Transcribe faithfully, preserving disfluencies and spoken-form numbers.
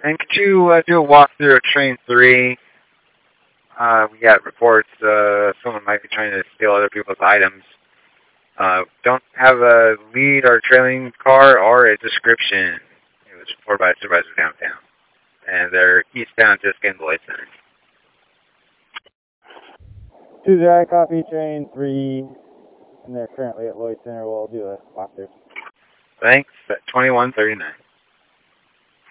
And could you uh, do a walkthrough of Train three? Uh, we got reports uh, someone might be trying to steal other people's items. Uh, don't have a lead or trailing car or a description. It was reported by a supervisor downtown. And they're eastbound just getting the Lloyd Center. two zero, I copy Train three, and they're currently at Lloyd Center. We'll do a walkthrough. Thanks, at twenty-one thirty-nine.